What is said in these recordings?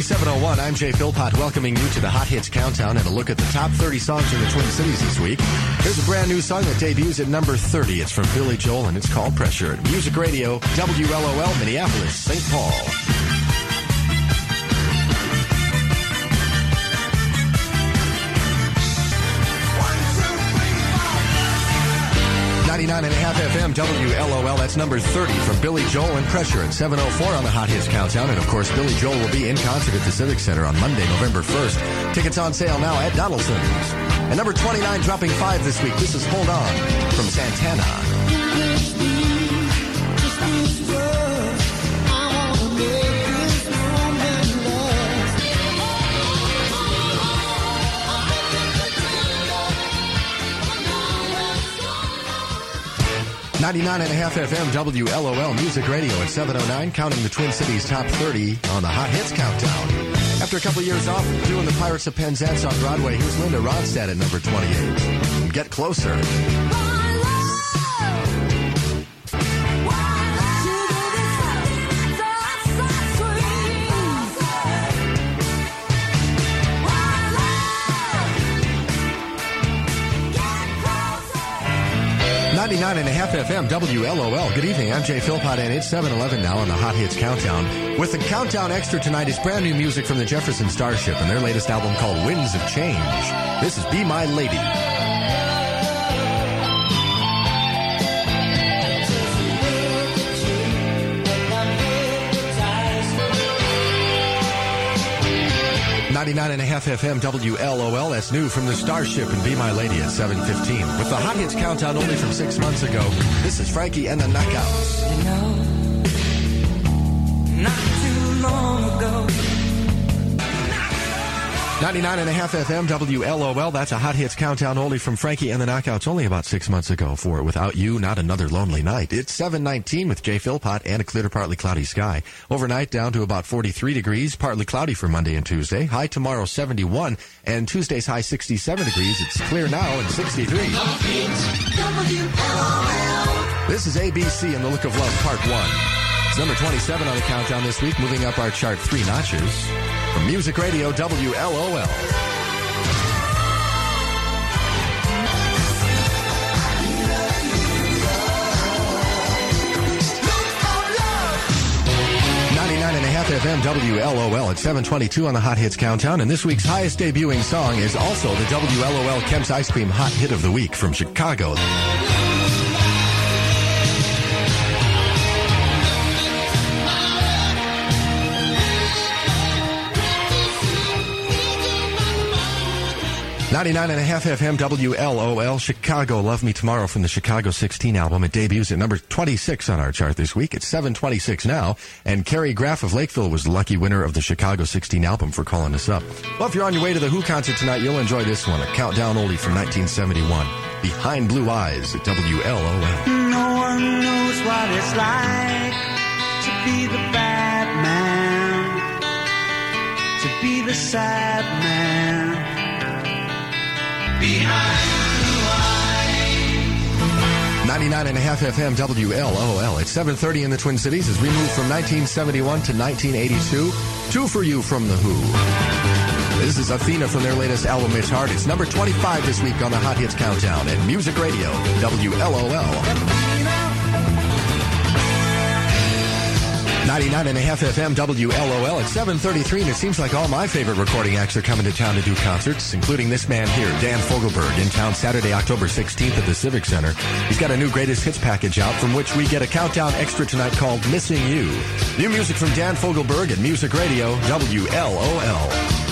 7:01. I'm Jay Philpott, welcoming you to the Hot Hits Countdown and a look at the top 30 songs in the Twin Cities this week. Here's a brand new song that debuts at number 30. It's from Billy Joel, and it's called Pressure. Music Radio, WLOL, Minneapolis, St. Paul. 99.5 FM, WLOL. That's number 30 from Billy Joel and Pressure at 7:04 on the Hot Hits Countdown. And, of course, Billy Joel will be in concert at the Civic Center on Monday, November 1st. Tickets on sale now at Donaldson's. And number 29, dropping 5 this week. This is Hold On from Santana. 99.5 FM, WLOL, Music Radio at 7:09, counting the Twin Cities top 30 on the Hot Hits Countdown. After a couple of years off doing the Pirates of Penzance on Broadway, here's Linda Ronstadt at number 28. Get Closer. 99.5 FM, WLOL. Good evening, I'm Jay Philpott, and it's 7:11 now on the Hot Hits Countdown. With the Countdown Extra tonight is brand new music from the Jefferson Starship and their latest album called Winds of Change. This is Be My Lady. .5 FM, WLOL. That's new from the Starship and Be My Lady at 7:15. With the Hot Hits Countdown only from 6 months ago, this is Frankie and the Knockouts. You know, not too long ago. 99.5 FM, WLOL. That's a Hot Hits Countdown only from Frankie and the Knockouts only about 6 months ago for Without You, Not Another Lonely Night. It's 7:19 with Jay Philpott and a clear to partly cloudy sky. Overnight down to about 43 degrees, partly cloudy for Monday and Tuesday. High tomorrow 71, and Tuesday's high 67 degrees. It's clear now and 63. This is ABC and the Look of Love, Part 1. It's number 27 on the countdown this week, moving up our chart 3 notches. From Music Radio, WLOL. .5 FM, WLOL at 7:22 on the Hot Hits Countdown. And this week's highest debuting song is also the WLOL Kemp's Ice Cream Hot Hit of the Week from Chicago. .5 FM, WLOL, Chicago, Love Me Tomorrow from the Chicago 16 album. It debuts at number 26 on our chart this week. It's 7:26 now, and Carrie Graff of Lakeville was the lucky winner of the Chicago 16 album for calling us up. Well, if you're on your way to the Who concert tonight, you'll enjoy this one, a countdown oldie from 1971, Behind Blue Eyes at WLOL. No one knows what it's like to be the bad man, to be the sad man. Behind blue eyes. 99.5 FM, WLOL. It's 7:30 in the Twin Cities as we move from 1971 to 1982. Two for you from The Who. This is Athena from their latest album, It's Hard. It's number 25 this week on the Hot Hits Countdown and Music Radio, WLOL. 99.5 FM, WLOL at 7:33, and it seems like all my favorite recording acts are coming to town to do concerts, including this man here, Dan Fogelberg, in town Saturday, October 16th at the Civic Center. He's got a new greatest hits package out from which we get a countdown extra tonight called Missing You. New music from Dan Fogelberg at Music Radio, WLOL.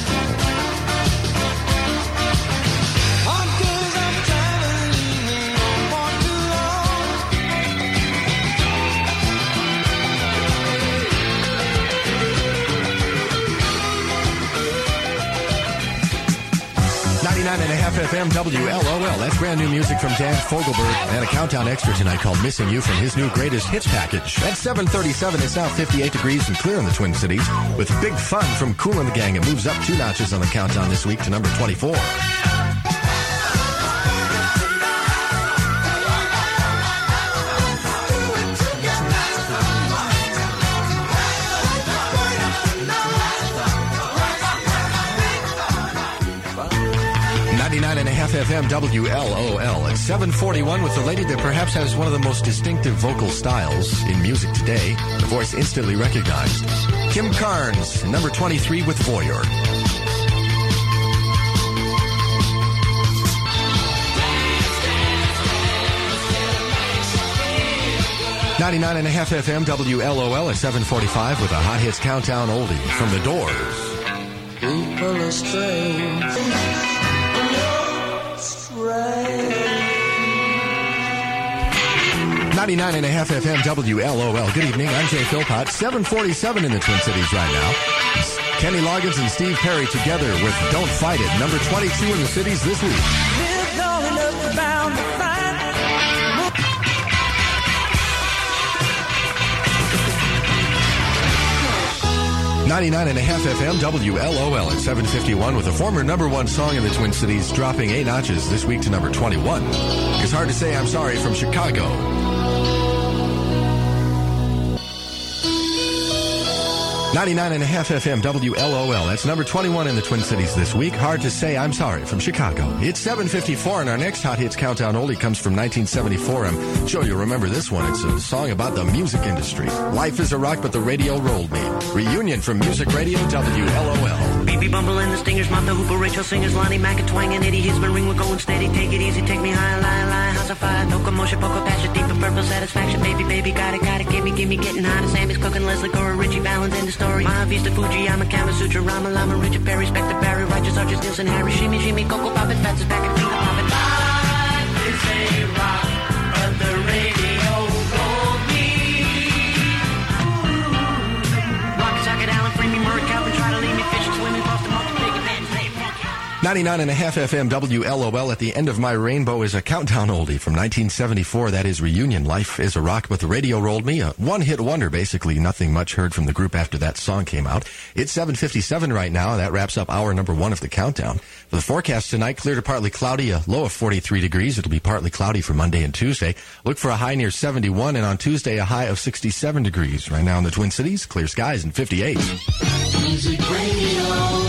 99.5 FM, WLOL. That's brand new music from Dan Fogelberg and a countdown extra tonight called Missing You from his new greatest hits package. At 7:37, it's now 58 degrees and clear in the Twin Cities with Big Fun from Kool and the Gang. It moves up 2 notches on the countdown this week to number 24. FM WLOL at 7:41 with the lady that perhaps has one of the most distinctive vocal styles in music today. The voice instantly recognized. Kim Carnes, number 23 with Voyeur. 99.5 FM WLOL at 7:45 with a Hot Hits Countdown oldie from The Doors. People are strange. 99.5 FM WLOL. Good evening. I'm Jay Philpott. 7:47 in the Twin Cities right now. Kenny Loggins and Steve Perry together with Don't Fight It, number 22 in the cities this week. 99.5 FM WLOL at 7:51 with a former number one song in the Twin Cities dropping 8 notches this week to number 21. It's Hard to Say I'm Sorry from Chicago. 99.5 FM WLOL. That's number 21 in the Twin Cities this week. Hard to Say I'm Sorry from Chicago. It's 7:54 and our next Hot Hits Countdown oldie comes from 1974. I'm sure you'll remember this one. It's a song about the music industry. Life is a Rock, but the radio rolled me. Reunion from Music Radio WLOL. BB Bumble and the Stingers, Martha Hooper, Rachel Singers, Lonnie Mac and Twang and Eddie Hisman, ring, we're going steady, take it easy, take me high, lie, house of fire, no commotion, poco passion, deep and purple satisfaction, baby, got it, gimme, getting hot, Sammy's cooking, Leslie Gore, Richie Valens in the story, Maha Vista, Fujiyama, Kama Sutra, Rama Lama, Richard Perry, Spectre Barry, Righteous Arches, Nielsen, Harry, Shimmy, Coco Poppin', Fats is back and finger poppin'. Life is a rock, but the radio rolled me. Rocket Socket, Allen, Free Me, Murray, Calvin, try to leave me fishing, swimming, Boston, multi-big events, hey, funky. 99.5 FM WLOL. At the end of my rainbow is a countdown oldie from 1974. That is Reunion. Life is a Rock, but the radio rolled me. A one-hit wonder, basically. Nothing much heard from the group after that song came out. It's 7:57 right now. That wraps up hour number 1 of the countdown. For the forecast tonight, clear to partly cloudy, a low of 43 degrees. It'll be partly cloudy for Monday and Tuesday. Look for a high near 71, and on Tuesday, a high of 67 degrees. Right now in the Twin Cities, clear skies and 58. Music Radio.